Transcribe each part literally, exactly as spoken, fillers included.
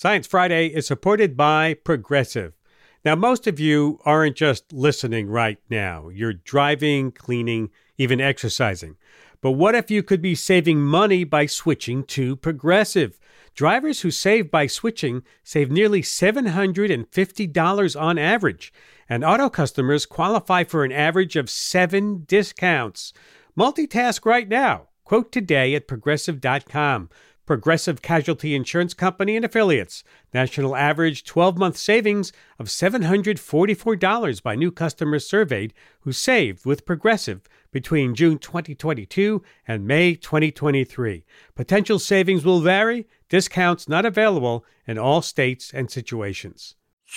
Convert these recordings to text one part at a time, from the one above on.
Science Friday is supported by Progressive. Now, most of you aren't just listening right now. You're driving, cleaning, even exercising. But what if you could be saving money by switching to Progressive? Drivers who save by switching save nearly seven hundred fifty dollars on average, and auto customers qualify for an average of seven discounts. Multitask right now. Quote today at progressive dot com. Progressive Casualty Insurance Company and Affiliates. National average twelve-month savings of seven hundred forty-four dollars by new customers surveyed who saved with Progressive between June twenty twenty-two and May twenty twenty-three. Potential savings will vary. Discounts not available in all states and situations.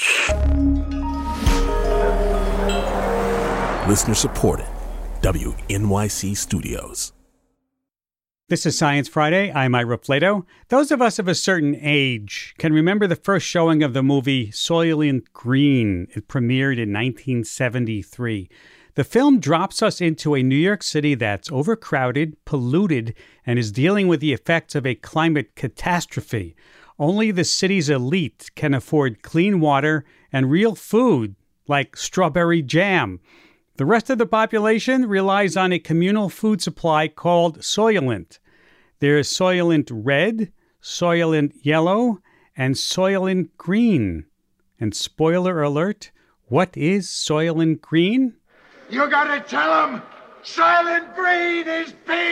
Listener supported. W N Y C Studios. This is Science Friday. I'm Ira Flato. Those of us of a certain age can remember the first showing of the movie Soylent Green. It premiered in nineteen seventy-three. The film drops us into a New York City that's overcrowded, polluted, and is dealing with the effects of a climate catastrophe. Only the city's elite can afford clean water and real food like strawberry jam. The rest of the population relies on a communal food supply called Soylent. There is Soylent Red, Soylent Yellow, and Soylent Green. And spoiler alert, what is Soylent Green? You gotta tell them Soylent Green is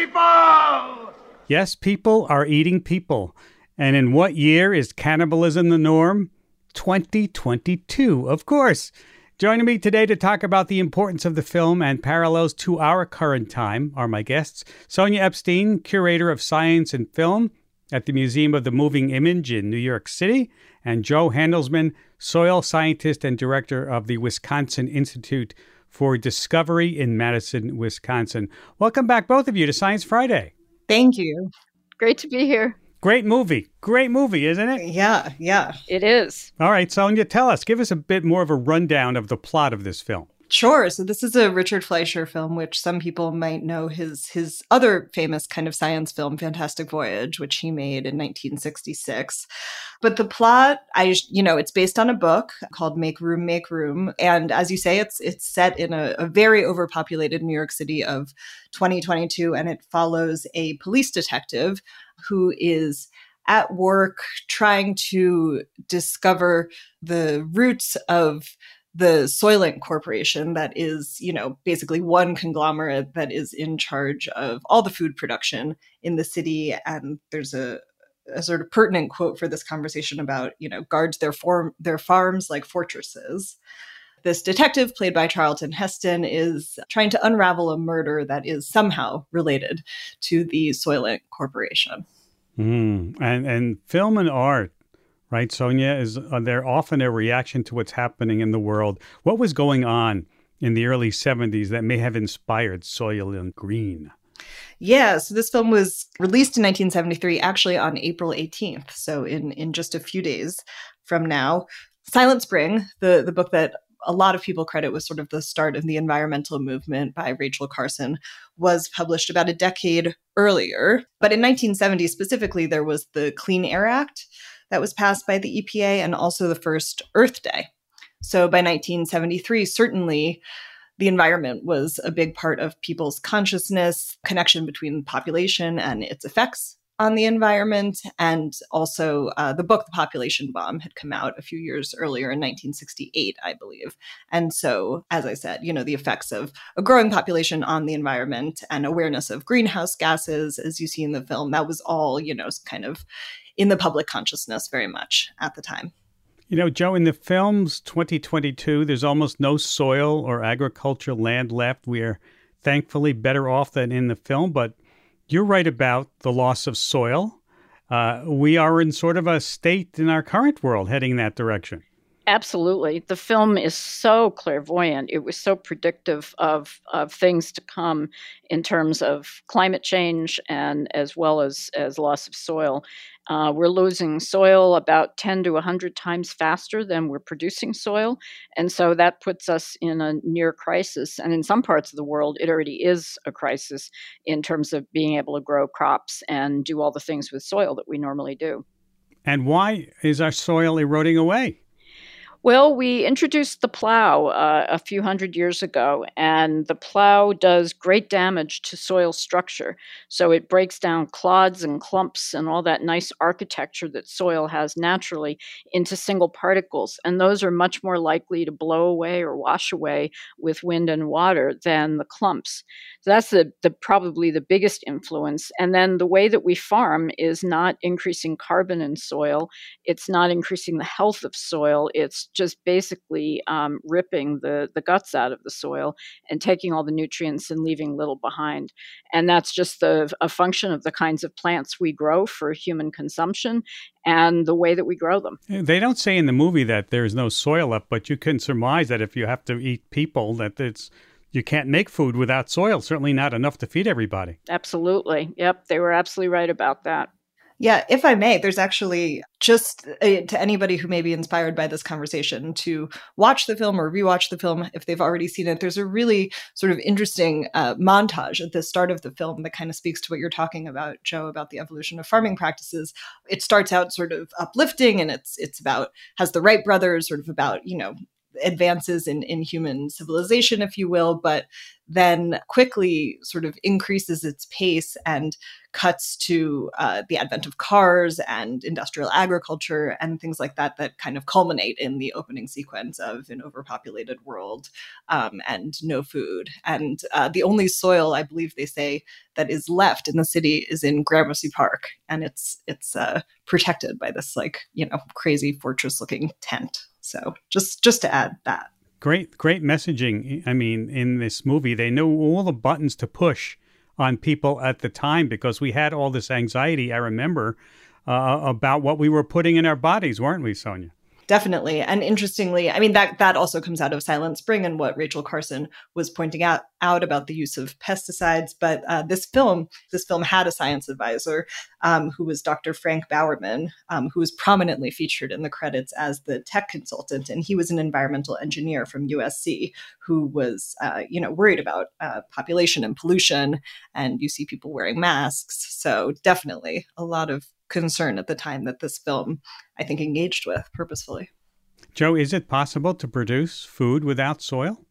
people! Yes, people are eating people. And in what year is cannibalism the norm? twenty twenty-two, of course. Joining me today to talk about the importance of the film and parallels to our current time are my guests, Sonia Epstein, Curator of Science and Film at the Museum of the Moving Image in New York City, and Joe Handelsman, Soil Scientist and Director of the Wisconsin Institute for Discovery in Madison, Wisconsin. Welcome back, both of you, to Science Friday. Thank you. Great to be here. Great movie. Great movie, isn't it? Yeah, yeah. It is. All right, Sonia, tell us. Give us a bit more of a rundown of the plot of this film. Sure. So this is a Richard Fleischer film, which some people might know his his other famous kind of science film, Fantastic Voyage, which he made in nineteen sixty-six. But the plot, I you know, it's based on a book called Make Room, Make Room. And as you say, it's it's set in a, a very overpopulated New York City of twenty twenty-two, and it follows a police detective who is at work trying to discover the roots of the Soylent Corporation that is, you know, basically one conglomerate that is in charge of all the food production in the city. And there's a, a sort of pertinent quote for this conversation about, you know, guards their form their farms like fortresses. This detective, played by Charlton Heston, is trying to unravel a murder that is somehow related to the Soylent Corporation. Mm. And and film and art, right, Sonia, is uh, they're often a reaction to what's happening in the world. What was going on in the early seventies that may have inspired Soylent Green? Yeah, so this film was released in nineteen seventy-three, actually on April eighteenth, so in, in just a few days from now. Silent Spring, the, the book that a lot of people credit was sort of the start of the environmental movement by Rachel Carson, was published about a decade earlier. But in nineteen seventy specifically, there was the Clean Air Act that was passed by the E P A, and also the first Earth Day. So by nineteen seventy-three, certainly the environment was a big part of people's consciousness, connection between population and its effects on the environment. And also uh, the book, The Population Bomb, had come out a few years earlier in nineteen sixty-eight, I believe. And so, as I said, you know, the effects of a growing population on the environment and awareness of greenhouse gases, as you see in the film, that was all, you know, kind of in the public consciousness very much at the time. You know, Joe, in the film's twenty twenty-two, there's almost no soil or agricultural land left. We're thankfully better off than in the film, but you're right about the loss of soil. Uh, we are in sort of a state in our current world heading that direction. Absolutely. The film is so clairvoyant. It was so predictive of, of things to come in terms of climate change and as well as, as loss of soil. Uh, we're losing soil about ten to one hundred times faster than we're producing soil. And so that puts us in a near crisis. And in some parts of the world, it already is a crisis in terms of being able to grow crops and do all the things with soil that we normally do. And why is our soil eroding away? Well, we introduced the plow uh, a few hundred years ago, and the plow does great damage to soil structure. So it breaks down clods and clumps and all that nice architecture that soil has naturally into single particles. And those are much more likely to blow away or wash away with wind and water than the clumps. So that's the, the probably the biggest influence. And then the way that we farm is not increasing carbon in soil. It's not increasing the health of soil. It's just basically um, ripping the, the guts out of the soil and taking all the nutrients and leaving little behind. And that's just the, a function of the kinds of plants we grow for human consumption and the way that we grow them. They don't say in the movie that there's no soil left, but you can surmise that if you have to eat people, that it's you can't make food without soil, certainly not enough to feed everybody. Absolutely. Yep, they were absolutely right about that. Yeah, if I may, there's actually just uh, to anybody who may be inspired by this conversation to watch the film or rewatch the film if they've already seen it. There's a really sort of interesting uh, montage at the start of the film that kind of speaks to what you're talking about, Joe, about the evolution of farming practices. It starts out sort of uplifting, and it's it's about has the Wright brothers, sort of about, you know, advances in, in human civilization, if you will, but then quickly sort of increases its pace and cuts to uh, the advent of cars and industrial agriculture and things like that, that kind of culminate in the opening sequence of an overpopulated world um, and no food. And uh, the only soil, I believe they say, that is left in the city is in Gramercy Park. And it's, it's uh, protected by this, like, you know, crazy fortress looking tent. So just just to add that. Great, great messaging. I mean, in this movie, they know all the buttons to push on people at the time because we had all this anxiety, I remember, uh, about what we were putting in our bodies, weren't we, Sonia? Definitely. And interestingly, I mean, that that also comes out of Silent Spring and what Rachel Carson was pointing out, out about the use of pesticides. But uh, this film, this film had a science advisor um, who was Doctor Frank Bowerman, um, who was prominently featured in the credits as the tech consultant. And he was an environmental engineer from U S C who was, uh, you know, worried about uh, population and pollution. And you see people wearing masks. So definitely a lot of concern at the time that this film, I think, engaged with purposefully. Joe, is it possible to produce food without soil?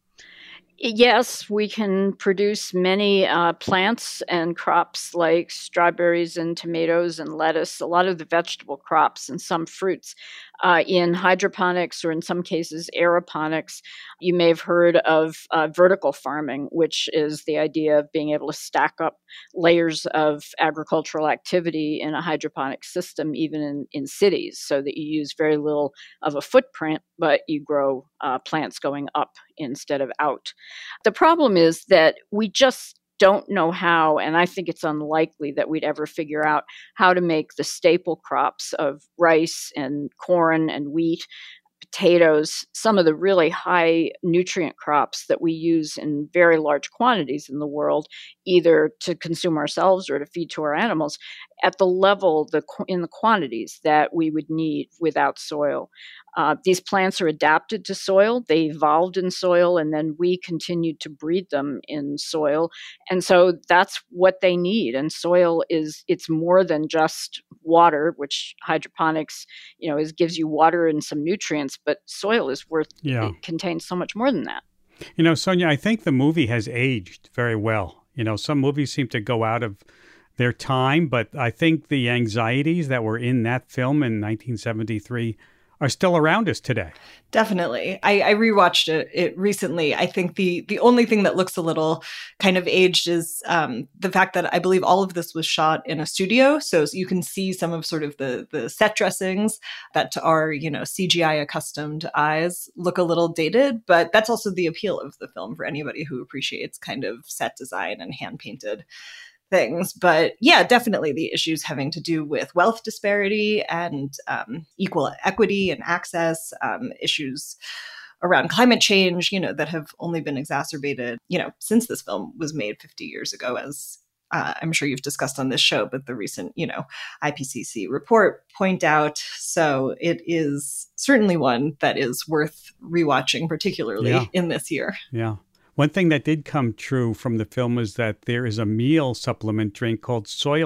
Yes, we can produce many uh, plants and crops like strawberries and tomatoes and lettuce, a lot of the vegetable crops and some fruits uh, in hydroponics or in some cases aeroponics. You may have heard of uh, vertical farming, which is the idea of being able to stack up layers of agricultural activity in a hydroponic system, even in, in cities, so that you use very little of a footprint, but you grow uh, plants going up instead of out. The problem is that we just don't know how, and I think it's unlikely that we'd ever figure out how to make the staple crops of rice and corn and wheat, potatoes, some of the really high nutrient crops that we use in very large quantities in the world, either to consume ourselves or to feed to our animals, at the level, the in the quantities that we would need without soil. Uh, these plants are adapted to soil. They evolved in soil, and then we continued to breed them in soil. And so that's what they need. And soil is, it's more than just water, which hydroponics, you know, is gives you water and some nutrients, but soil is worth, yeah. It contains so much more than that. You know, Sonia, I think the movie has aged very well. You know, some movies seem to go out of their time, but I think the anxieties that were in that film in nineteen seventy-three are still around us today. Definitely. I, I rewatched it, it recently. I think the the only thing that looks a little kind of aged is um, the fact that I believe all of this was shot in a studio. So you can see some of sort of the, the set dressings that to our, you know, C G I accustomed eyes look a little dated, but that's also the appeal of the film for anybody who appreciates kind of set design and hand painted things. But yeah, definitely the issues having to do with wealth disparity and um, equal equity and access, um, issues around climate change, you know, that have only been exacerbated, you know, since this film was made fifty years ago, as uh, I'm sure you've discussed on this show, but the recent, you know, I P C C report point out. So it is certainly one that is worth rewatching, particularly yeah. in this year. Yeah. One thing that did come true from the film is that there is a meal supplement drink called Soylent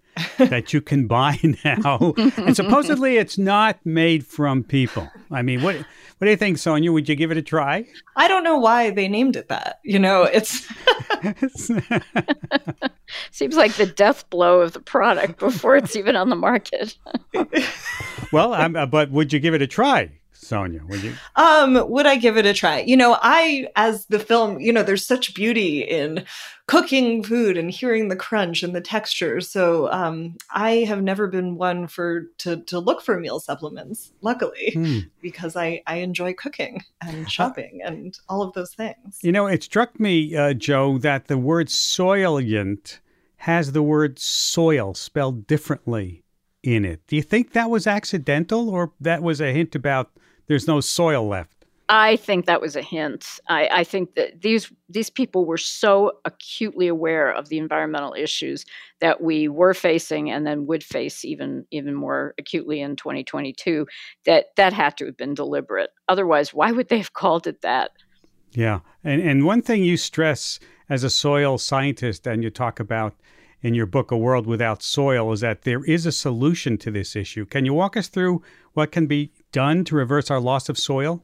that you can buy now. And supposedly it's not made from people. I mean, what what do you think, Sonia? Would you give it a try? I don't know why they named it that. You know, it's seems like the death blow of the product before it's even on the market. Well, um, uh, but would you give it a try, Sonia? Would you? Um, would I give it a try? You know, I, as the film, you know, there's such beauty in cooking food and hearing the crunch and the texture. So um, I have never been one for to to look for meal supplements, luckily, hmm. because I, I enjoy cooking and shopping and all of those things. You know, it struck me, uh, Joe, that the word soylent has the word soil spelled differently in it. Do you think that was accidental, or that was a hint about there's no soil left? I think that was a hint. I, I think that these these people were so acutely aware of the environmental issues that we were facing and then would face even, even more acutely in twenty twenty-two, that that had to have been deliberate. Otherwise, why would they have called it that? Yeah. And, and one thing you stress as a soil scientist, and you talk about in your book, A World Without Soil, is that there is a solution to this issue. Can you walk us through what can be done to reverse our loss of soil?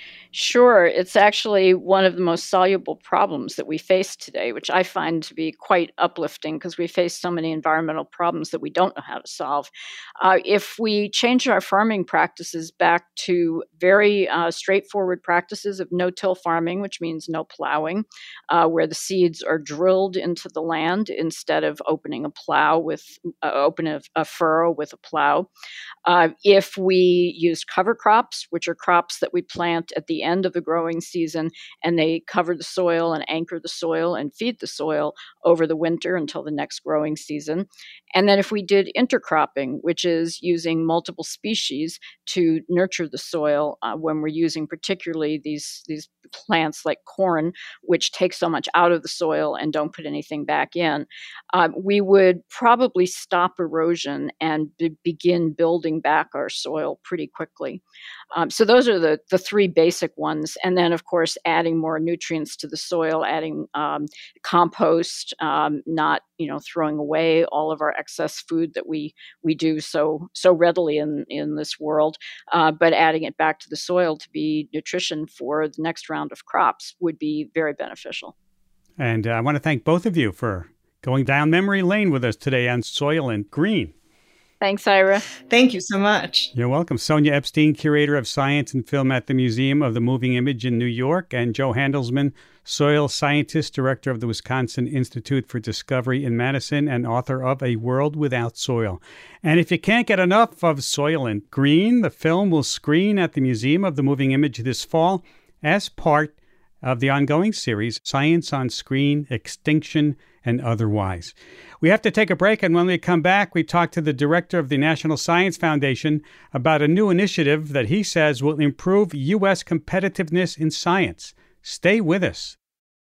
Sure. It's actually one of the most soluble problems that we face today, which I find to be quite uplifting because we face so many environmental problems that we don't know how to solve. Uh, if we change our farming practices back to very uh, straightforward practices of no-till farming, which means no plowing, uh, where the seeds are drilled into the land instead of opening a plow with, uh, open a, a furrow with a plow. Uh, if we use cover crops, which are crops that we plant at the end of the growing season, and they cover the soil and anchor the soil and feed the soil over the winter until the next growing season. And then if we did intercropping, which is using multiple species to nurture the soil uh, when we're using particularly these, these plants like corn, which take so much out of the soil and don't put anything back in, uh, we would probably stop erosion and be- begin building back our soil pretty quickly. Um, so those are the, the three basic ones. And then, of course, adding more nutrients to the soil, adding um, compost, um, not you know throwing away all of our excess food that we we do so so readily in, in this world, uh, but adding it back to the soil to be nutrition for the next round of crops would be very beneficial. And uh, I want to thank both of you for going down memory lane with us today on Soylent Green. Thanks, Ira. Thank you so much. You're welcome. Sonia Epstein, Curator of Science and Film at the Museum of the Moving Image in New York, and Joe Handelsman, Soil Scientist, Director of the Wisconsin Institute for Discovery in Madison, and author of A World Without Soil. And if you can't get enough of Soylent Green, the film will screen at the Museum of the Moving Image this fall as part of the ongoing series, Science on Screen, Extinction and Otherwise. We have to take a break, and when we come back, we talk to the director of the National Science Foundation about a new initiative that he says will improve U S competitiveness in science. Stay with us.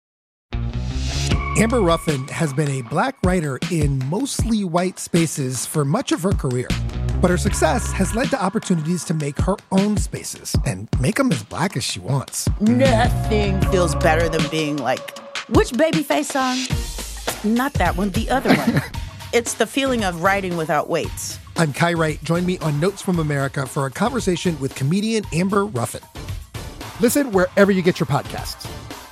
Amber Ruffin has been a black writer in mostly white spaces for much of her career. But her success has led to opportunities to make her own spaces and make them as black as she wants. Nothing feels better than being like, which Babyface song? Not that one, the other one. It's the feeling of writing without weights. I'm Kai Wright. Join me on Notes from America for a conversation with comedian Amber Ruffin. Listen wherever you get your podcasts.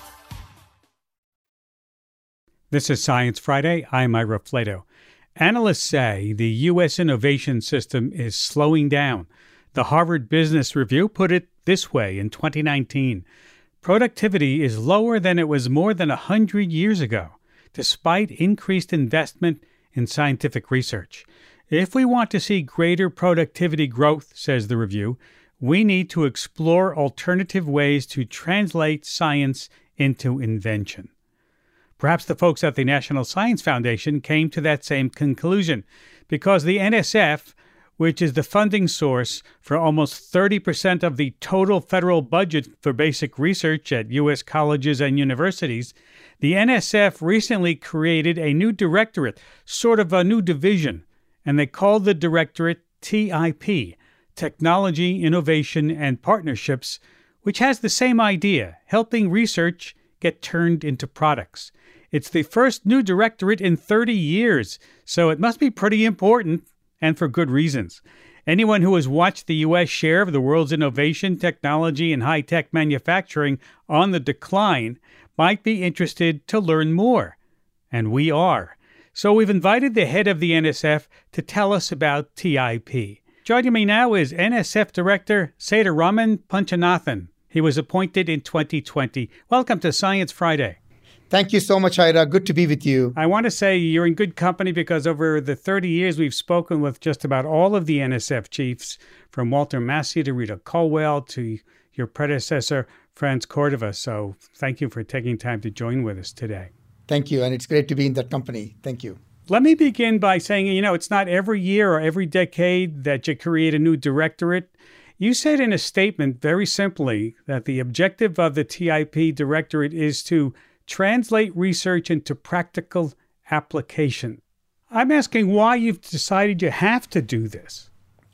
This is Science Friday. I'm Ira Flato. Analysts say the U S innovation system is slowing down. The Harvard Business Review put it this way in twenty nineteen. Productivity is lower than it was more than one hundred years ago, despite increased investment in scientific research. If we want to see greater productivity growth, says the review, we need to explore alternative ways to translate science into invention. Perhaps the folks at the National Science Foundation came to that same conclusion, because the N S F, which is the funding source for almost thirty percent of the total federal budget for basic research at U S colleges and universities, the N S F recently created a new directorate, sort of a new division, and they called the directorate T I P, Technology, Innovation, and Partnerships, which has the same idea, helping research get turned into products. It's the first new directorate in thirty years, so it must be pretty important, and for good reasons. Anyone who has watched the U S share of the world's innovation, technology, and high-tech manufacturing on the decline might be interested to learn more. And we are. So we've invited the head of the N S F to tell us about T I P. Joining me now is N S F Director Sethuraman Punchanathan. He was appointed in twenty twenty. Welcome to Science Friday. Thank you so much, Ira. Good to be with you. I want to say you're in good company because over the thirty years we've spoken with just about all of the N S F chiefs, from Walter Massey to Rita Colwell to your predecessor, Franz Cordova. So thank you for taking time to join with us today. Thank you, and it's great to be in that company. Thank you. Let me begin by saying, you know, it's not every year or every decade that you create a new directorate. You said in a statement very simply that the objective of the T I P directorate is to translate research into practical application. I'm asking why you've decided you have to do this.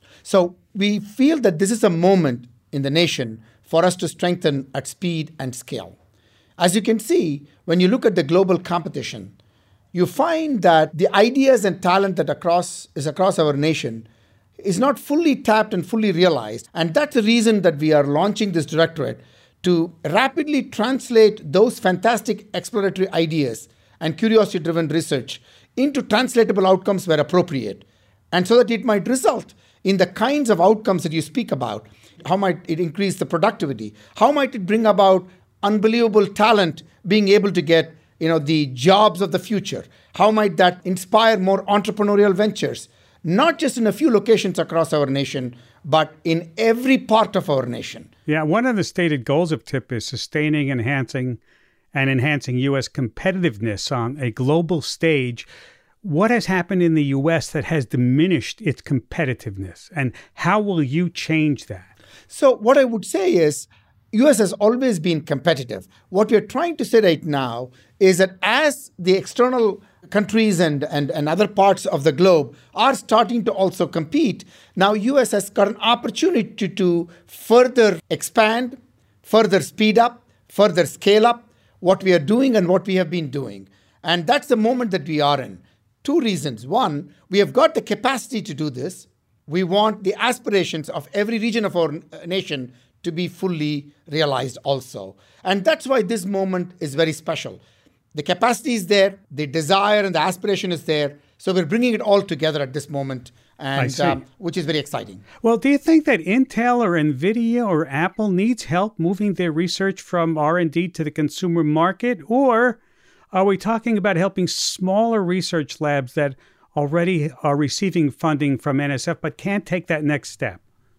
So we feel that this is a moment in the nation for us to strengthen at speed and scale. As you can see, when you look at the global competition, you find that the ideas and talent that across is across our nation is not fully tapped and fully realized. And that's the reason that we are launching this directorate, to rapidly translate those fantastic exploratory ideas and curiosity-driven research into translatable outcomes where appropriate, and so that it might result in the kinds of outcomes that you speak about. How might it increase the productivity? How might it bring about unbelievable talent being able to get, you know, the jobs of the future? How might that inspire more entrepreneurial ventures, not just in a few locations across our nation, but in every part of our nation? Yeah, one of the stated goals of T I P is sustaining, enhancing, and enhancing U S competitiveness on a global stage. What has happened in the U S that has diminished its competitiveness, and how will you change that? So what I would say is, U S has always been competitive. What we're trying to say right now is that as the external countries and, and, and other parts of the globe are starting to also compete, now U S has got an opportunity to, to further expand, further speed up, further scale up what we are doing and what we have been doing. And that's the moment that we are in. Two reasons. One, we have got the capacity to do this. We want the aspirations of every region of our nation to be fully realized also. And that's why this moment is very special. The capacity is there, the desire and the aspiration is there. So we're bringing it all together at this moment, and um, which is very exciting. Well, do you think that Intel or NVIDIA or Apple needs help moving their research from R and D to the consumer market? Or are we talking about helping smaller research labs that already are receiving funding from N S F but can't take that next step?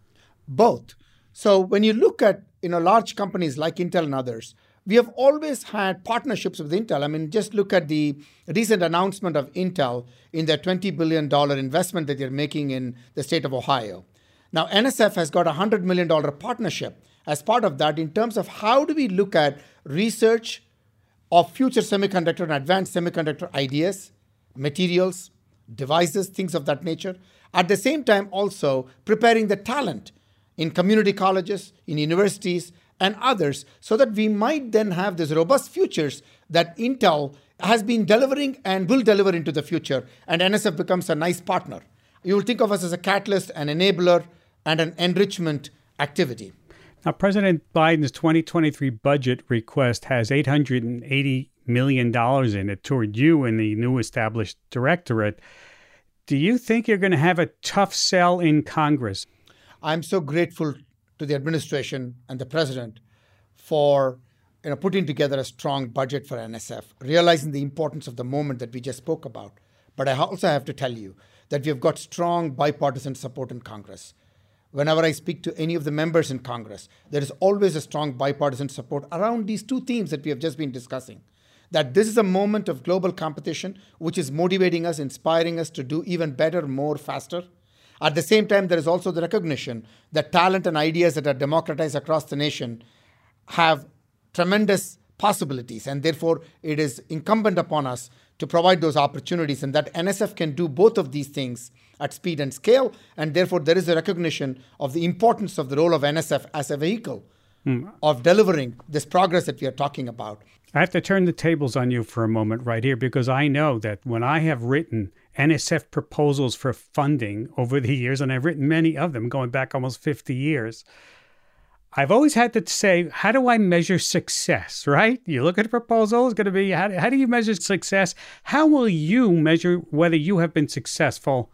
Both. So when you look at, you know, large companies like Intel and others, we have always had partnerships with Intel. I mean, just look at the recent announcement of Intel in their twenty billion dollars investment that they're making in the state of Ohio. Now, N S F has got a one hundred million dollars partnership as part of that in terms of how do we look at research of future semiconductor and advanced semiconductor ideas, materials, devices, things of that nature. At the same time, also preparing the talent in community colleges, in universities, and others, so that we might then have these robust futures that Intel has been delivering and will deliver into the future, and N S F becomes a nice partner. You will think of us as a catalyst, an enabler, and an enrichment activity. Now, President Biden's twenty twenty-three budget request has eight hundred eighty million dollars in it toward you and the new established directorate. Do you think you're going to have a tough sell in Congress? I'm so grateful to the administration and the president for, you know, putting together a strong budget for N S F, realizing the importance of the moment that we just spoke about. But I also have to tell you that we have got strong bipartisan support in Congress. Whenever I speak to any of the members in Congress, there is always a strong bipartisan support around these two themes that we have just been discussing. That this is a moment of global competition, which is motivating us, inspiring us to do even better, more, faster. At the same time, there is also the recognition that talent and ideas that are democratized across the nation have tremendous possibilities, and therefore it is incumbent upon us to provide those opportunities, and that N S F can do both of these things at speed and scale, and therefore there is a recognition of the importance of the role of N S F as a vehicle mm. of delivering this progress that we are talking about. I have to turn the tables on you for a moment right here, because I know that when I have written N S F proposals for funding over the years, and I've written many of them going back almost fifty years, I've always had to say, how do I measure success, right? You look at a proposal, it's going to be, how, how do you measure success? How will you measure whether you have been successful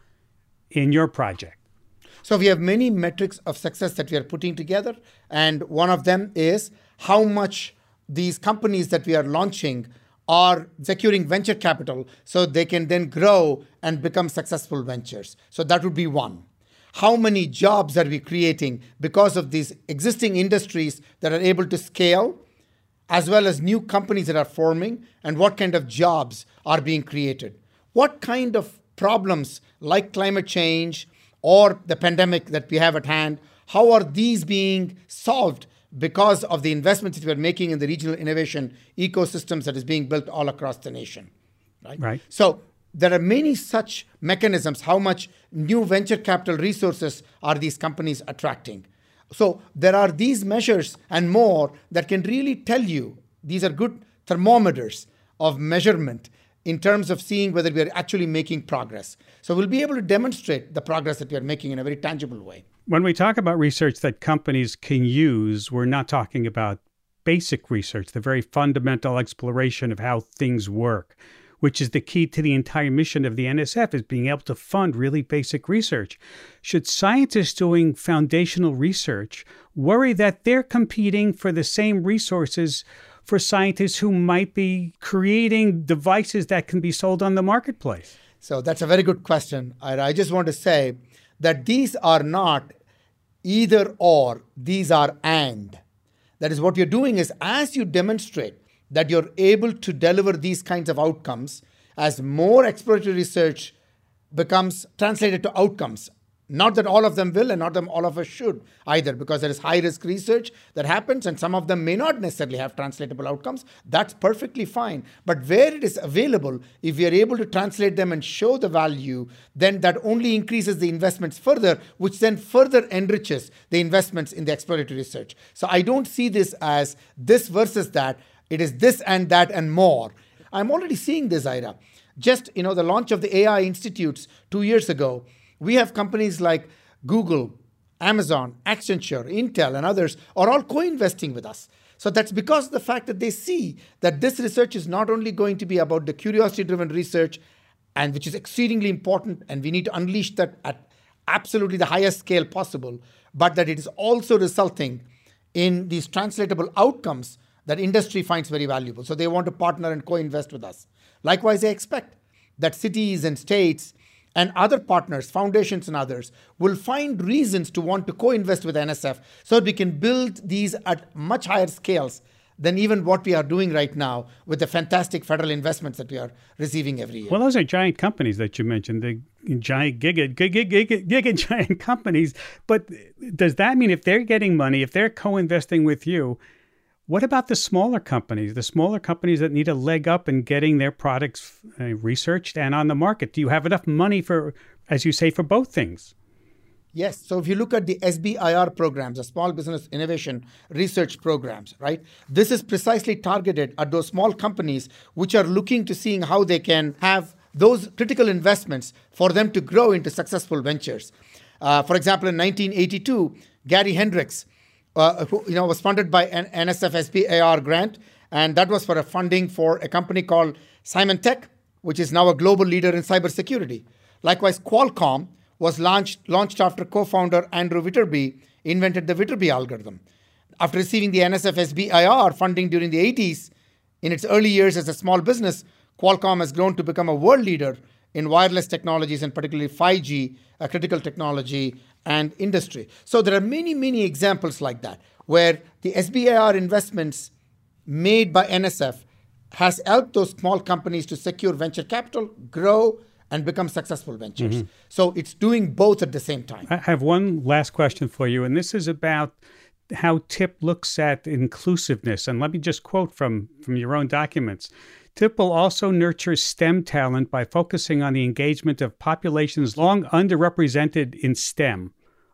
in your project? So we have many metrics of success that we are putting together. And one of them is how much these companies that we are launching are securing venture capital so they can then grow and become successful ventures. So that would be one. How many jobs are we creating because of these existing industries that are able to scale, as well as new companies that are forming, and what kind of jobs are being created? What kind of problems like climate change or the pandemic that we have at hand, how are these being solved because of the investments that we're making in the regional innovation ecosystems that is being built all across the nation, right? Right. So there are many such mechanisms. How much new venture capital resources are these companies attracting? So there are these measures and more that can really tell you, these are good thermometers of measurement in terms of seeing whether we are actually making progress. So we'll be able to demonstrate the progress that we are making in a very tangible way. When we talk about research that companies can use, we're not talking about basic research, the very fundamental exploration of how things work, which is the key to the entire mission of the N S F, is being able to fund really basic research. Should scientists doing foundational research worry that they're competing for the same resources for scientists who might be creating devices that can be sold on the marketplace? So that's a very good question. I, I just want to say that these are not either or, these are and. That is, what you're doing is, as you demonstrate that you're able to deliver these kinds of outcomes, as more exploratory research becomes translated to outcomes. Not that all of them will, and not that all of us should either, because there is high-risk research that happens, and some of them may not necessarily have translatable outcomes. That's perfectly fine. But where it is available, if we are able to translate them and show the value, then that only increases the investments further, which then further enriches the investments in the exploratory research. So I don't see this as this versus that. It is this and that and more. I'm already seeing this, Ira. Just, you know, the launch of the A I institutes two years ago, we have companies like Google, Amazon, Accenture, Intel, and others are all co-investing with us. So that's because of the fact that they see that this research is not only going to be about the curiosity-driven research, and which is exceedingly important, and we need to unleash that at absolutely the highest scale possible, but that it is also resulting in these translatable outcomes that industry finds very valuable. So they want to partner and co-invest with us. Likewise, I expect that cities and states and other partners, foundations and others, will find reasons to want to co-invest with N S F so that we can build these at much higher scales than even what we are doing right now with the fantastic federal investments that we are receiving every year. Well, those are giant companies that you mentioned, the giant giga, giga, giga, giga giant companies. But does that mean if they're getting money, if they're co-investing with you, what about the smaller companies, the smaller companies that need a leg up in getting their products uh, researched and on the market? Do you have enough money for, as you say, for both things? Yes. So if you look at the S B I R programs, the Small Business Innovation Research Programs, right? This is precisely targeted at those small companies which are looking to seeing how they can have those critical investments for them to grow into successful ventures. Uh, for example, in nineteen eighty-two, Gary Hendricks, Uh, who, you know, was funded by an N S F S B I R grant, and that was for a funding for a company called Symantec, which is now a global leader in cybersecurity. Likewise, Qualcomm was launched launched after co-founder Andrew Witterby invented the Witterby algorithm. After receiving the N S F S B I R funding during the eighties, in its early years as a small business, Qualcomm has grown to become a world leader in wireless technologies, and particularly five G, a critical technology, and industry. So there are many, many examples like that, where the S B I R investments made by N S F has helped those small companies to secure venture capital, grow, and become successful ventures. Mm-hmm. So it's doing both at the same time. I have one last question for you, and this is about how T I P looks at inclusiveness. And let me just quote from, from your own documents. T I P will also nurture STEM talent by focusing on the engagement of populations long underrepresented in STEM,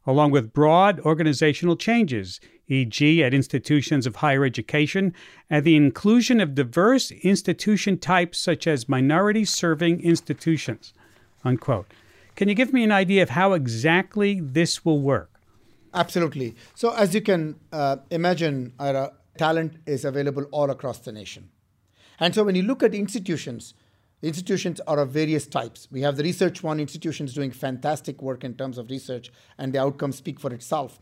along with broad organizational changes, for example at institutions of higher education, and the inclusion of diverse institution types such as minority-serving institutions, unquote. Can you give me an idea of how exactly this will work? Absolutely. So as you can uh, imagine, Ira, talent is available all across the nation. And so when you look at institutions, institutions are of various types. We have the Research One institutions doing fantastic work in terms of research, and the outcomes speak for itself.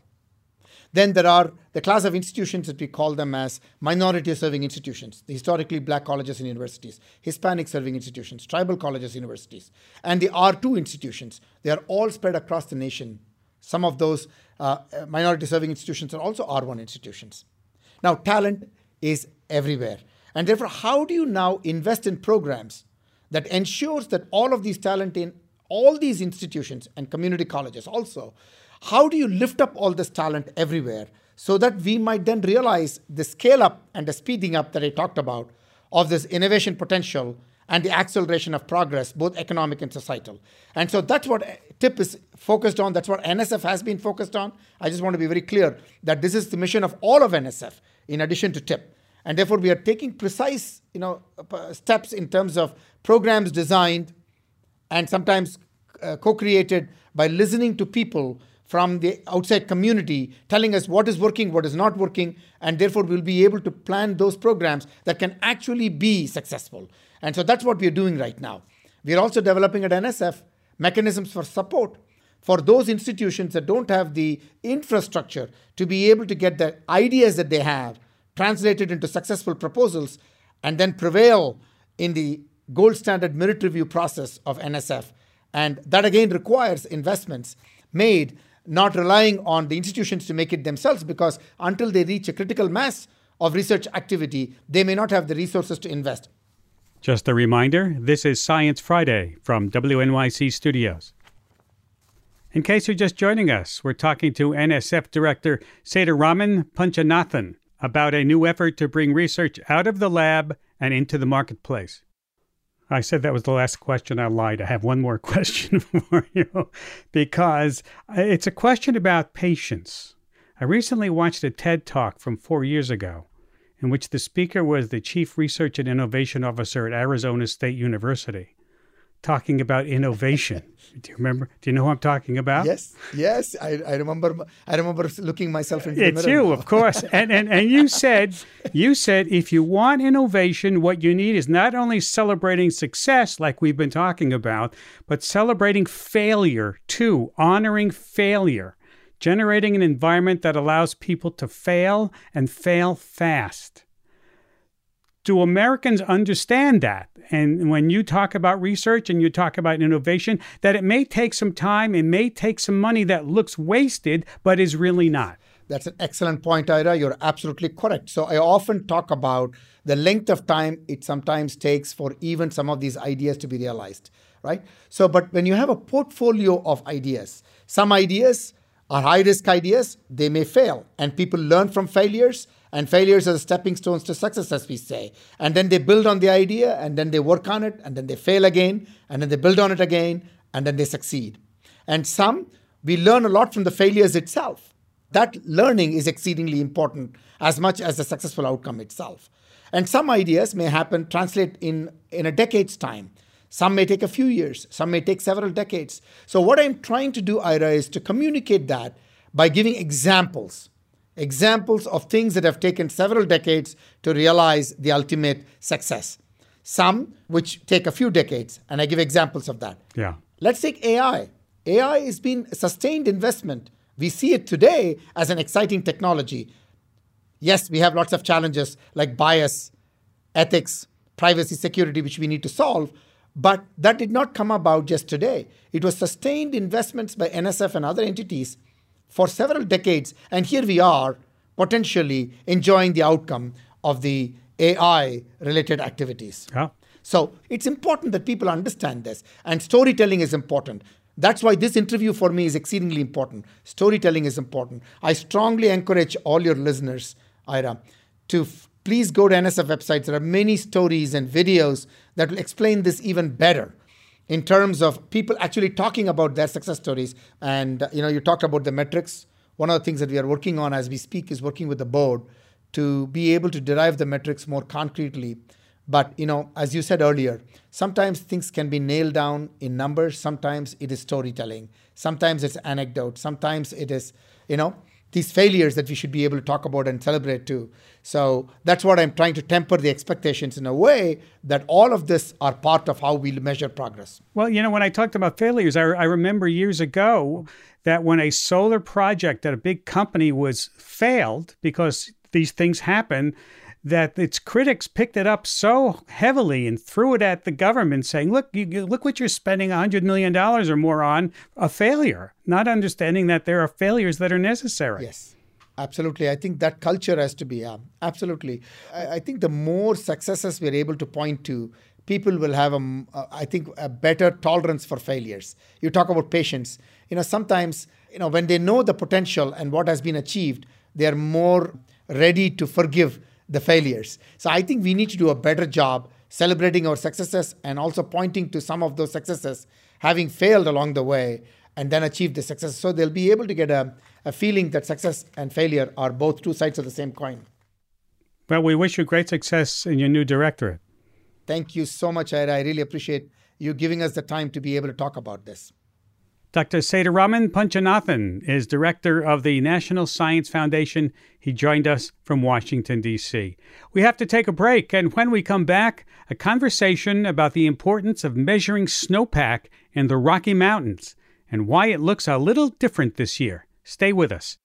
Then there are the class of institutions that we call them as minority-serving institutions, the historically black colleges and universities, Hispanic-serving institutions, tribal colleges and universities, and the R two institutions. They are all spread across the nation. Some of those uh, minority-serving institutions are also R one institutions. Now, talent is everywhere. And therefore, how do you now invest in programs that ensures that all of these talent in all these institutions and community colleges also, how do you lift up all this talent everywhere so that we might then realize the scale up and the speeding up that I talked about of this innovation potential and the acceleration of progress, both economic and societal. And so that's what T I P is focused on. That's what N S F has been focused on. I just want to be very clear that this is the mission of all of N S F in addition to T I P. And therefore, we are taking precise you know, steps in terms of programs designed and sometimes uh, co-created by listening to people from the outside community, telling us what is working, what is not working, and therefore we'll be able to plan those programs that can actually be successful. And so that's what we are doing right now. We are also developing at N S F mechanisms for support for those institutions that don't have the infrastructure to be able to get the ideas that they have translated into successful proposals and then prevail in the gold standard merit review process of N S F. And that again requires investments made, not relying on the institutions to make it themselves, because until they reach a critical mass of research activity, they may not have the resources to invest. Just a reminder, this is Science Friday from W N Y C Studios. In case you're just joining us, we're talking to N S F Director Sethuraman Punchanathan about a new effort to bring research out of the lab and into the marketplace. I said that was the last question. I lied. I have one more question for you because it's a question about patience. I recently watched a TED Talk from four years ago in which the speaker was the Chief Research and Innovation Officer at Arizona State University, talking about innovation. Do you remember? Do you know who I'm talking about? Yes, yes. I, I remember. I remember looking myself into it's the mirror. It's you, of course. and, and and you said, you said, if you want innovation, what you need is not only celebrating success, like we've been talking about, but celebrating failure too, honoring failure, generating an environment that allows people to fail and fail fast. Do Americans understand that? And when you talk about research and you talk about innovation, that it may take some time, it may take some money that looks wasted, but is really not. That's an excellent point, Ira. You're absolutely correct. So I often talk about the length of time it sometimes takes for even some of these ideas to be realized, right? So, but when you have a portfolio of ideas, some ideas are high-risk ideas, they may fail, and people learn from failures. And failures are the stepping stones to success, as we say. And then they build on the idea, and then they work on it, and then they fail again, and then they build on it again, and then they succeed. And some, we learn a lot from the failures itself. That learning is exceedingly important as much as the successful outcome itself. And some ideas may happen, translate in, in a decade's time. Some may take a few years. Some may take several decades. So what I'm trying to do, Ira, is to communicate that by giving examples. Examples of things that have taken several decades to realize the ultimate success. Some which take a few decades, and I give examples of that. Yeah. Let's take A I. A I has been a sustained investment. We see it today as an exciting technology. Yes, we have lots of challenges like bias, ethics, privacy, security, which we need to solve, but that did not come about just today. It was sustained investments by N S F and other entities for several decades, and here we are potentially enjoying the outcome of the A I-related activities. Yeah. So it's important that people understand this, and storytelling is important. That's why this interview for me is exceedingly important. Storytelling is important. I strongly encourage all your listeners, Ira, to f- please go to N S F websites. There are many stories and videos that will explain this even better. in terms of people actually talking about their success stories. And, uh, you know, you talked about the metrics. One of the things that we are working on as we speak is working with the board to be able to derive the metrics more concretely. But, you know, as you said earlier, sometimes things can be nailed down in numbers. Sometimes it is storytelling. Sometimes it's anecdote. Sometimes it is, you know, these failures that we should be able to talk about and celebrate too. So that's what I'm trying to temper the expectations in a way that all of this are part of how we'll measure progress. Well, you know, when I talked about failures, I, I remember years ago that when a solar project at a big company was failed, because these things happen, that its critics picked it up so heavily and threw it at the government saying, look, you, you, look what you're spending one hundred million dollars or more on, a failure, not understanding that there are failures that are necessary. Yes, absolutely. I think that culture has to be, uh, absolutely. I, I think the more successes we're able to point to, people will have, a, uh, I think, a better tolerance for failures. You talk about patience. You know, sometimes, you know, when they know the potential and what has been achieved, they're more ready to forgive the failures. So I think we need to do a better job celebrating our successes and also pointing to some of those successes having failed along the way and then achieve the success. So they'll be able to get a, a feeling that success and failure are both two sides of the same coin. Well, we wish you great success in your new directorate. Thank you so much, Ira. I really appreciate you giving us the time to be able to talk about this. Doctor Sethuraman Punchanathan is director of the National Science Foundation. He joined us from Washington, D C. We have to take a break, and when we come back, a conversation about the importance of measuring snowpack in the Rocky Mountains and why it looks a little different this year. Stay with us.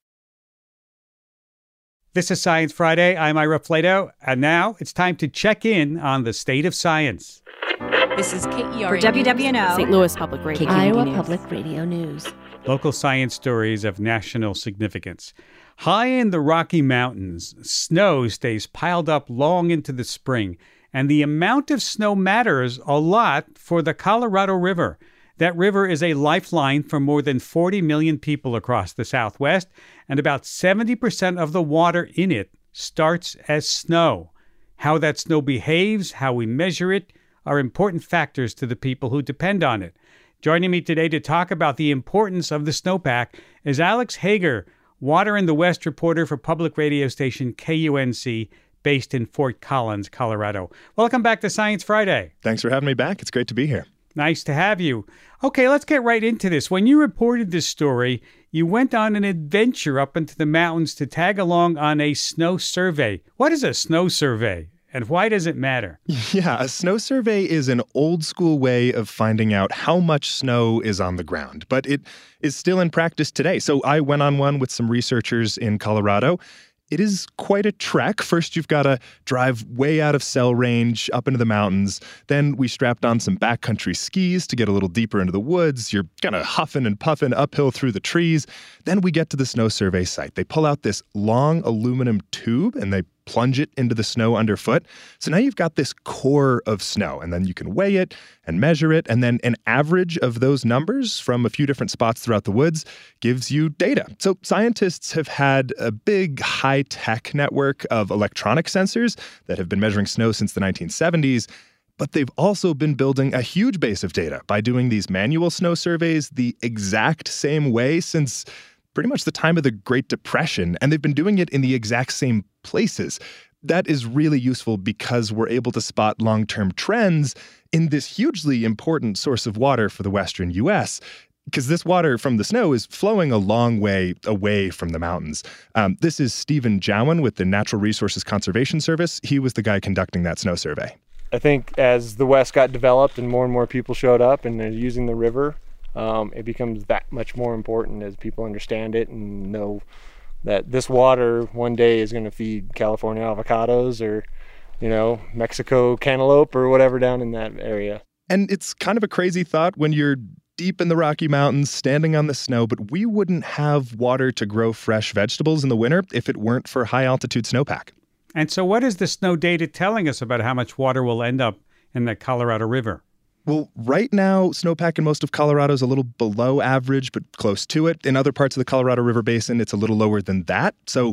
This is Science Friday. I'm Ira Flato, and now it's time to check in on the state of science. This is K E R for W W N O, Saint Louis Public Radio, Iowa Public Radio News. Local science stories of national significance. High in the Rocky Mountains, snow stays piled up long into the spring, and the amount of snow matters a lot for the Colorado River. That river is a lifeline for more than forty million people across the Southwest, and about seventy percent of the water in it starts as snow. How that snow behaves, how we measure it, are important factors to the people who depend on it. Joining me today to talk about the importance of the snowpack is Alex Hager, Water in the West reporter for public radio station K U N C, based in Fort Collins, Colorado. Welcome back to Science Friday. Thanks for having me back. It's great to be here. Nice to have you. Okay, let's get right into this. When you reported this story, you went on an adventure up into the mountains to tag along on a snow survey. What is a snow survey? And why does it matter? Yeah, a snow survey is an old school way of finding out how much snow is on the ground, but it is still in practice today. So I went on one with some researchers in Colorado. It is quite a trek. First, you've got to drive way out of cell range up into the mountains. Then we strapped on some backcountry skis to get a little deeper into the woods. You're kind of huffing and puffing uphill through the trees. Then we get to the snow survey site. They pull out this long aluminum tube and they plunge it into the snow underfoot. So now you've got this core of snow, and then you can weigh it and measure it, and then an average of those numbers from a few different spots throughout the woods gives you data. So scientists have had a big high-tech network of electronic sensors that have been measuring snow since the nineteen seventies, but they've also been building a huge base of data by doing these manual snow surveys the exact same way since pretty much the time of the Great Depression, and they've been doing it in the exact same places. That is really useful because we're able to spot long-term trends in this hugely important source of water for the western U S, because this water from the snow is flowing a long way away from the mountains. Um, this is Stephen Jowan with the Natural Resources Conservation Service. He was the guy conducting that snow survey. I think as the West got developed and more and more people showed up and they're using the river, Um, it becomes that much more important as people understand it and know that this water one day is going to feed California avocados or, you know, Mexico cantaloupe or whatever down in that area. And it's kind of a crazy thought when you're deep in the Rocky Mountains, standing on the snow, but we wouldn't have water to grow fresh vegetables in the winter if it weren't for high-altitude snowpack. And so what is the snow data telling us about how much water will end up in the Colorado River? Well, right now, snowpack in most of Colorado is a little below average, but close to it. In other parts of the Colorado River Basin, it's a little lower than that. So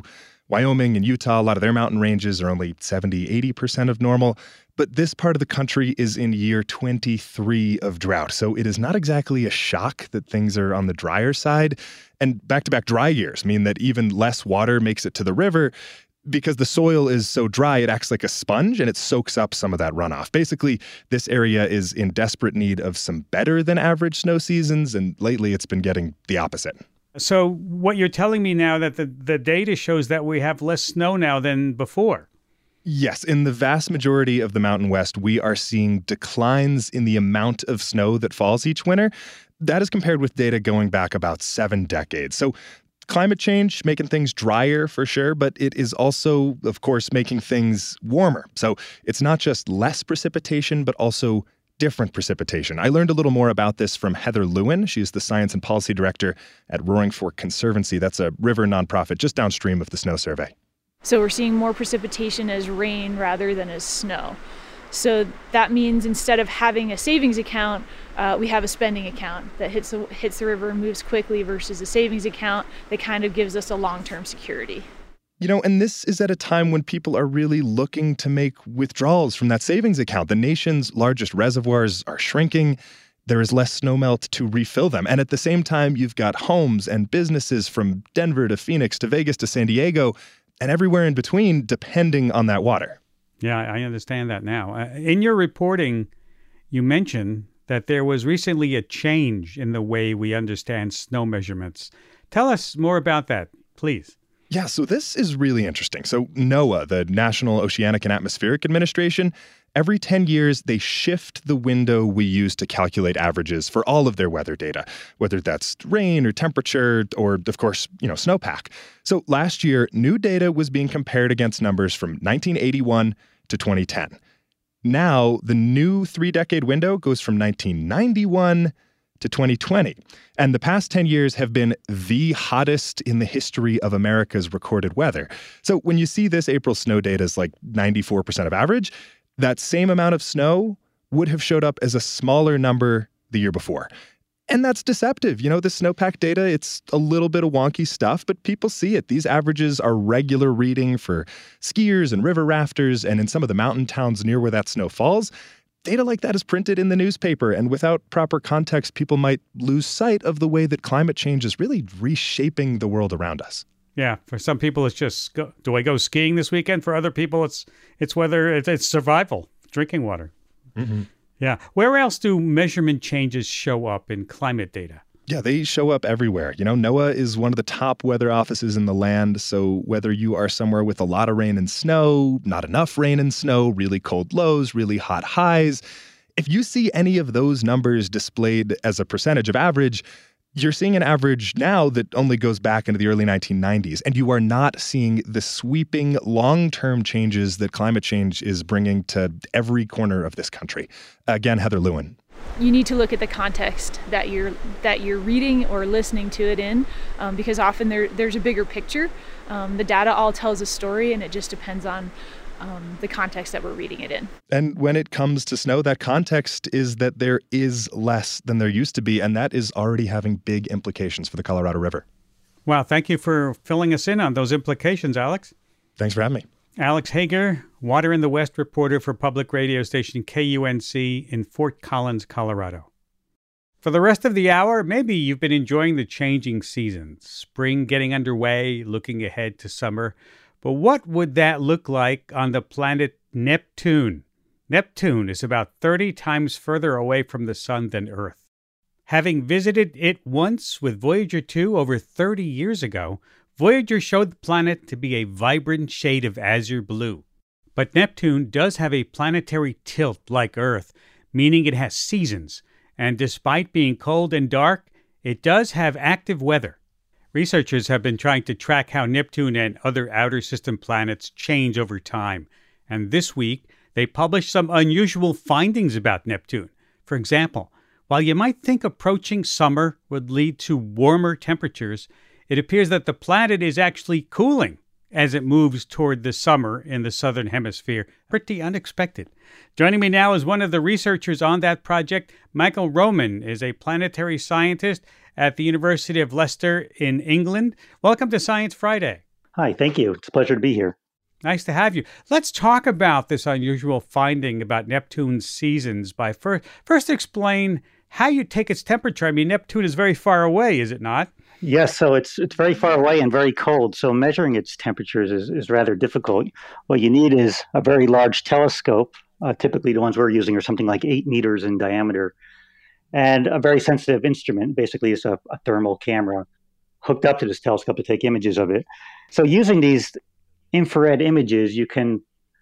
Wyoming and Utah, a lot of their mountain ranges are only seventy, eighty percent of normal. But this part of the country is in year twenty-three of drought. So it is not exactly a shock that things are on the drier side. And back-to-back dry years mean that even less water makes it to the river. Because the soil is so dry, it acts like a sponge and it soaks up some of that runoff. Basically, this area is in desperate need of some better than average snow seasons, and lately it's been getting the opposite. So what you're telling me now that the, the data shows that we have less snow now than before? Yes, in the vast majority of the Mountain West, we are seeing declines in the amount of snow that falls each winter. That is compared with data going back about seven decades. So climate change making things drier for sure, but it is also, of course, making things warmer. So it's not just less precipitation, but also different precipitation. I learned a little more about this from Heather Lewin. She's the Science and Policy Director at Roaring Fork Conservancy. That's a river nonprofit just downstream of the Snow Survey. So we're seeing more precipitation as rain rather than as snow. So that means instead of having a savings account, uh, we have a spending account that hits the, hits the river and moves quickly versus a savings account that kind of gives us a long-term security. You know, and this is at a time when people are really looking to make withdrawals from that savings account. The nation's largest reservoirs are shrinking. There is less snowmelt to refill them. And at the same time, you've got homes and businesses from Denver to Phoenix to Vegas to San Diego and everywhere in between depending on that water. Yeah, I understand that now. Uh, in your reporting, you mentioned that there was recently a change in the way we understand snow measurements. Tell us more about that, please. Yeah, so this is really interesting. So NOAA, the National Oceanic and Atmospheric Administration, every ten years, they shift the window we use to calculate averages for all of their weather data, whether that's rain or temperature or, of course, you know, snowpack. So last year, new data was being compared against numbers from nineteen eighty-one to twenty ten. Now, the new three-decade window goes from nineteen ninety-one to twenty twenty. And the past ten years have been the hottest in the history of America's recorded weather. So when you see this April snow data is like ninety-four percent of average, that same amount of snow would have showed up as a smaller number the year before. And that's deceptive. You know, the snowpack data, it's a little bit of wonky stuff, but people see it. These averages are regular reading for skiers and river rafters, and in some of the mountain towns near where that snow falls, data like that is printed in the newspaper, and without proper context, people might lose sight of the way that climate change is really reshaping the world around us. Yeah, for some people, it's just, go, do I go skiing this weekend? For other people, it's it's whether it's, it's survival, drinking water. Mm-hmm. Yeah. Where else do measurement changes show up in climate data? Yeah, they show up everywhere. You know, NOAA is one of the top weather offices in the land. So whether you are somewhere with a lot of rain and snow, not enough rain and snow, really cold lows, really hot highs, if you see any of those numbers displayed as a percentage of average, you're seeing an average now that only goes back into the early nineteen nineties. And you are not seeing the sweeping long-term changes that climate change is bringing to every corner of this country. Again, Heather Lewin. You need to look at the context that you're that you're reading or listening to it in, um, because often there there's a bigger picture. Um, the data all tells a story, and it just depends on um, the context that we're reading it in. And when it comes to snow, that context is that there is less than there used to be, and that is already having big implications for the Colorado River. Wow, thank you for filling us in on those implications, Alex. Thanks for having me. Alex Hager, Water in the West reporter for public radio station K U N C in Fort Collins, Colorado. For the rest of the hour, maybe you've been enjoying the changing seasons, spring getting underway, looking ahead to summer. But what would that look like on the planet Neptune? Neptune is about thirty times further away from the sun than Earth. Having visited it once with Voyager two over thirty years ago, Voyager showed the planet to be a vibrant shade of azure blue. But Neptune does have a planetary tilt like Earth, meaning it has seasons, and despite being cold and dark, it does have active weather. Researchers have been trying to track how Neptune and other outer system planets change over time, and this week they published some unusual findings about Neptune. For example, while you might think approaching summer would lead to warmer temperatures, it appears that the planet is actually cooling as it moves toward the summer in the southern hemisphere. Pretty unexpected. Joining me now is one of the researchers on that project. Michael Roman is a planetary scientist at the University of Leicester in England. Welcome to Science Friday. Hi, thank you. It's a pleasure to be here. Nice to have you. Let's talk about this unusual finding about Neptune's seasons by first, first explain how you take its temperature. I mean, Neptune is very far away, is it not? Yes, so it's it's very far away and very cold, so measuring its temperatures is, is rather difficult. What you need is a very large telescope. Uh, typically, the ones we're using are something like eight meters in diameter, and a very sensitive instrument. Basically, it's a, a thermal camera hooked up to this telescope to take images of it. So using these infrared images, you can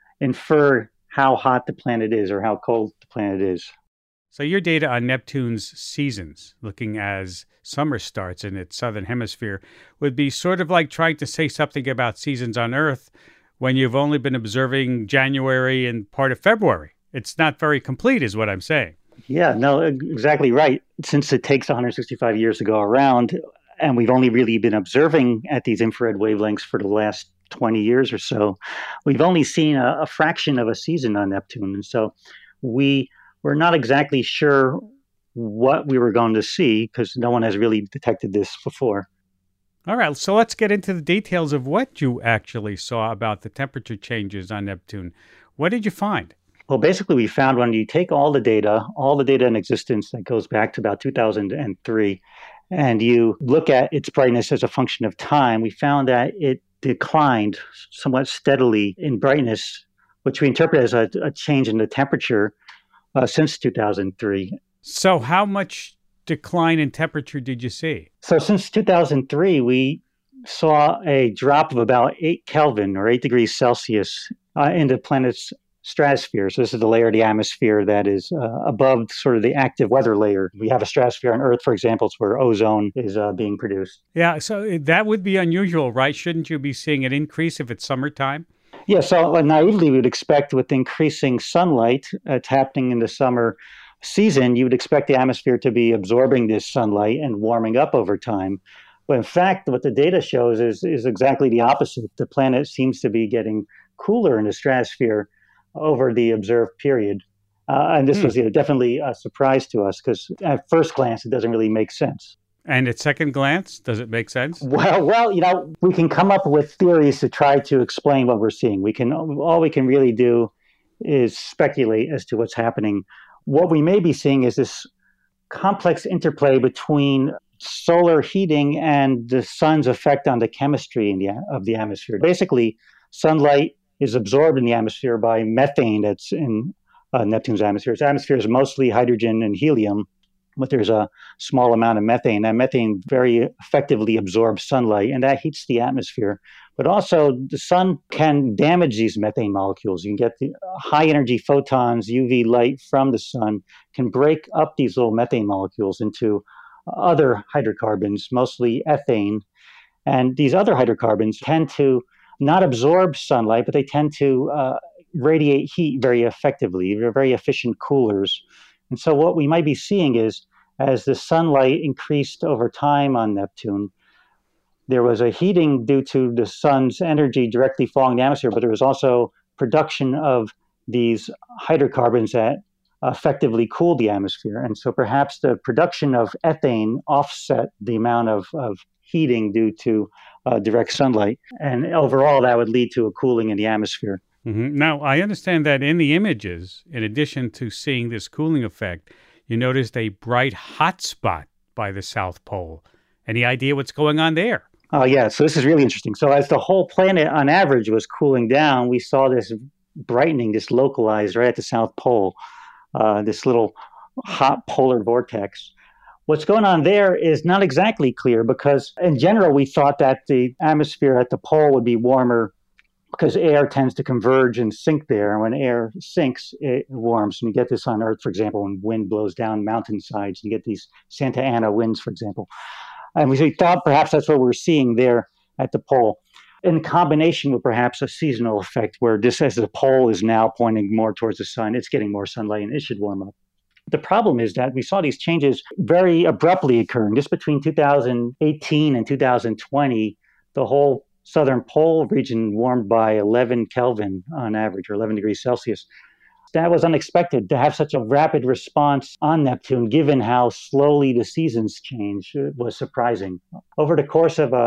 infer how hot the planet is or how cold the planet is. So your data on Neptune's seasons, looking as summer starts in its southern hemisphere, would be sort of like trying to say something about seasons on Earth when you've only been observing January and part of February. It's not very complete, is what I'm saying. Yeah, no, exactly right. Since it takes one hundred sixty-five years to go around, and we've only really been observing at these infrared wavelengths for the last twenty years or so, we've only seen a, a fraction of a season on Neptune. And so we We're not exactly sure what we were going to see because no one has really detected this before. All right, so let's get into the details of what you actually saw about the temperature changes on Neptune. What did you find? Well, basically, we found when you take all the data, all the data in existence that goes back to about two thousand three, and you look at its brightness as a function of time, we found that it declined somewhat steadily in brightness, which we interpret as a, a change in the temperature Uh, since two thousand three. So how much decline in temperature did you see? So since two thousand three, we saw a drop of about eight Kelvin or eight degrees Celsius uh, in the planet's stratosphere. So this is the layer of the atmosphere that is uh, above sort of the active weather layer. We have a stratosphere on Earth, for example, it's where ozone is uh, being produced. Yeah, so that would be unusual, right? Shouldn't you be seeing an increase if it's summertime? Yeah, so naively, we would expect with increasing sunlight, uh, it's happening in the summer season, you would expect the atmosphere to be absorbing this sunlight and warming up over time. But in fact, what the data shows is, is exactly the opposite. The planet seems to be getting cooler in the stratosphere over the observed period. Uh, and this hmm. was you know, definitely a surprise to us because at first glance, it doesn't really make sense. And at second glance, does it make sense? Well, well, you know, we can come up with theories to try to explain what we're seeing. We can all we can really do is speculate as to what's happening. What we may be seeing is this complex interplay between solar heating and the sun's effect on the chemistry in the, of the atmosphere. Basically, sunlight is absorbed in the atmosphere by methane that's in uh, Neptune's atmosphere. Its atmosphere is mostly hydrogen and helium, but there's a small amount of methane. That methane very effectively absorbs sunlight, and that heats the atmosphere. But also, the sun can damage these methane molecules. You can get the high-energy photons, U V light from the sun, can break up these little methane molecules into other hydrocarbons, mostly ethane. And these other hydrocarbons tend to not absorb sunlight, but they tend to uh, radiate heat very effectively. They're very efficient coolers. And so what we might be seeing is, as the sunlight increased over time on Neptune, there was a heating due to the sun's energy directly falling in the atmosphere, but there was also production of these hydrocarbons that effectively cooled the atmosphere. And so perhaps the production of ethane offset the amount of, of heating due to uh, direct sunlight. And overall, that would lead to a cooling in the atmosphere. Mm-hmm. Now, I understand that in the images, in addition to seeing this cooling effect, you noticed a bright hot spot by the South Pole. Any idea what's going on there? Oh, yeah. So this is really interesting. So as the whole planet on average was cooling down, we saw this brightening, this localized right at the South Pole, uh, this little hot polar vortex. What's going on there is not exactly clear because in general, we thought that the atmosphere at the pole would be warmer because air tends to converge and sink there. And when air sinks, it warms. And you get this on Earth, for example, when wind blows down mountainsides. You get these Santa Ana winds, for example. And we thought perhaps that's what we're seeing there at the pole, in combination with perhaps a seasonal effect where just as the pole is now pointing more towards the sun, it's getting more sunlight and it should warm up. The problem is that we saw these changes very abruptly occurring. Just between two thousand eighteen and two thousand twenty, the whole southern pole region warmed by eleven Kelvin on average, or eleven degrees Celsius. That was unexpected to have such a rapid response on Neptune, given how slowly the seasons change. It was surprising. Over the course of um,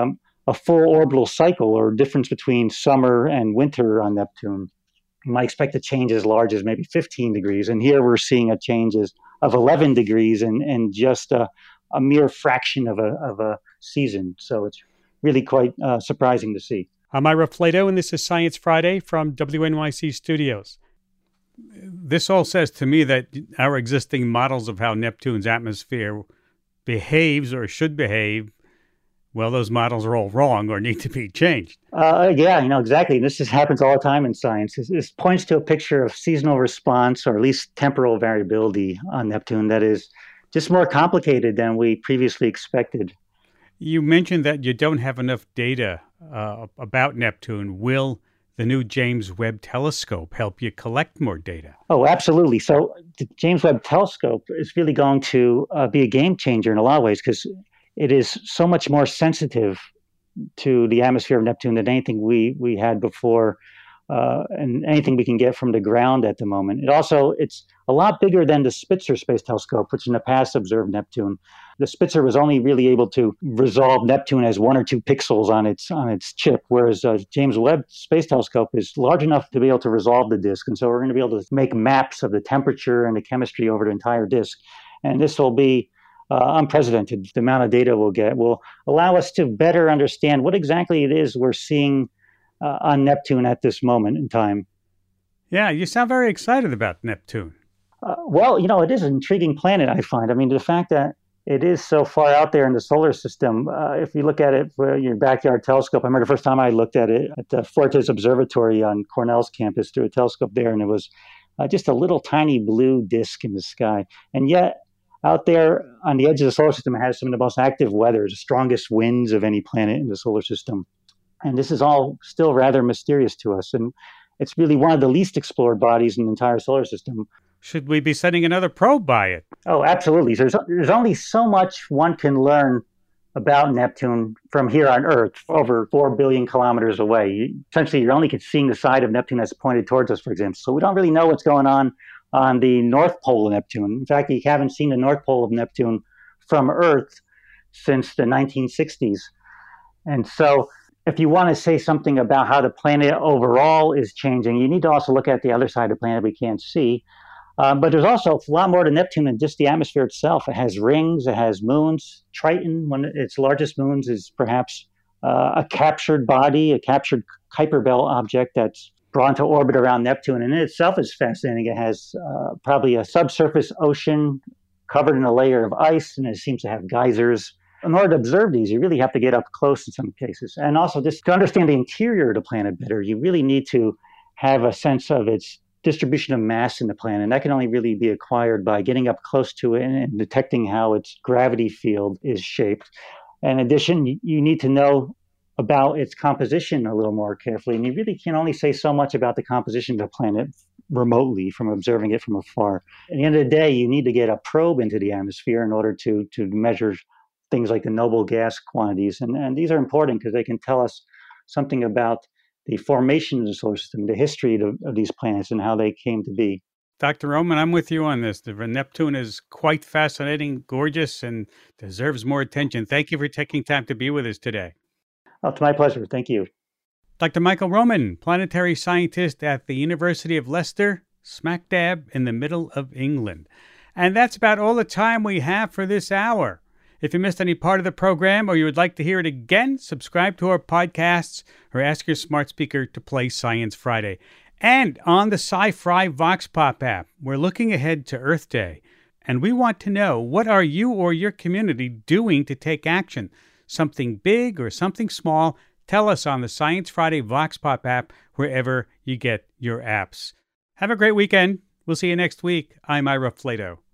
a full orbital cycle or difference between summer and winter on Neptune, you might expect a change as large as maybe fifteen degrees. And here we're seeing a change of eleven degrees in, in just a, a mere fraction of a, of a season. So it's really quite uh, surprising to see. I'm Ira Flato, and this is Science Friday from W N Y C Studios. This all says to me that our existing models of how Neptune's atmosphere behaves or should behave, well, those models are all wrong or need to be changed. Uh, yeah, you know, exactly. This just happens all the time in science. This, this points to a picture of seasonal response, or at least temporal variability on Neptune that is just more complicated than we previously expected. You mentioned that you don't have enough data uh, about Neptune. Will the new James Webb Telescope help you collect more data? Oh, absolutely. So the James Webb Telescope is really going to uh, be a game changer in a lot of ways, because it is so much more sensitive to the atmosphere of Neptune than anything we, we had before, uh, and anything we can get from the ground at the moment. It also, it's a lot bigger than the Spitzer Space Telescope, which in the past observed Neptune. The Spitzer was only really able to resolve Neptune as one or two pixels on its on its chip, whereas uh, James Webb Space Telescope is large enough to be able to resolve the disk. And so we're going to be able to make maps of the temperature and the chemistry over the entire disk. And this will be uh, unprecedented. The amount of data we'll get will allow us to better understand what exactly it is we're seeing uh, on Neptune at this moment in time. Yeah, you sound very excited about Neptune. Uh, well, you know, it is an intriguing planet, I find. I mean, the fact that it is so far out there in the solar system. Uh, if you look at it for your backyard telescope, I remember the first time I looked at it at the Fortes Observatory on Cornell's campus through a telescope there, and it was uh, just a little tiny blue disk in the sky. And yet, out there on the edge of the solar system, it has some of the most active weather, the strongest winds of any planet in the solar system. And this is all still rather mysterious to us. And it's really one of the least explored bodies in the entire solar system. Should we be sending another probe by it? Oh, absolutely. There's there's only so much one can learn about Neptune from here on Earth, over four billion kilometers away. You, essentially, you're only seeing the side of Neptune that's pointed towards us, for example. So we don't really know what's going on on the North Pole of Neptune. In fact, you haven't seen the North Pole of Neptune from Earth since the nineteen sixties. And so if you want to say something about how the planet overall is changing, you need to also look at the other side of the planet we can't see. Uh, but there's also a lot more to Neptune than just the atmosphere itself. It has rings, it has moons. Triton, one of its largest moons, is perhaps uh, a captured body, a captured Kuiper Belt object that's drawn to orbit around Neptune. And in itself is fascinating. It has uh, probably a subsurface ocean covered in a layer of ice, and it seems to have geysers. In order to observe these, you really have to get up close in some cases. And also, just to understand the interior of the planet better, you really need to have a sense of its distribution of mass in the planet. And that can only really be acquired by getting up close to it and detecting how its gravity field is shaped. In addition, you need to know about its composition a little more carefully. And you really can only say so much about the composition of the planet remotely from observing it from afar. At the end of the day, you need to get a probe into the atmosphere in order to, to measure things like the noble gas quantities. And, and these are important because they can tell us something about the formation of the solar system, the history of, of these planets and how they came to be. Doctor Roman, I'm with you on this. The Neptune is quite fascinating, gorgeous, and deserves more attention. Thank you for taking time to be with us today. Oh, it's my pleasure. Thank you. Doctor Michael Roman, planetary scientist at the University of Leicester, smack dab in the middle of England. And that's about all the time we have for this hour. If you missed any part of the program or you would like to hear it again, subscribe to our podcasts or ask your smart speaker to play Science Friday. And on the Sci-Fi Vox Pop app, we're looking ahead to Earth Day. And we want to know, what are you or your community doing to take action? Something big or something small? Tell us on the Science Friday Vox Pop app, wherever you get your apps. Have a great weekend. We'll see you next week. I'm Ira Flato.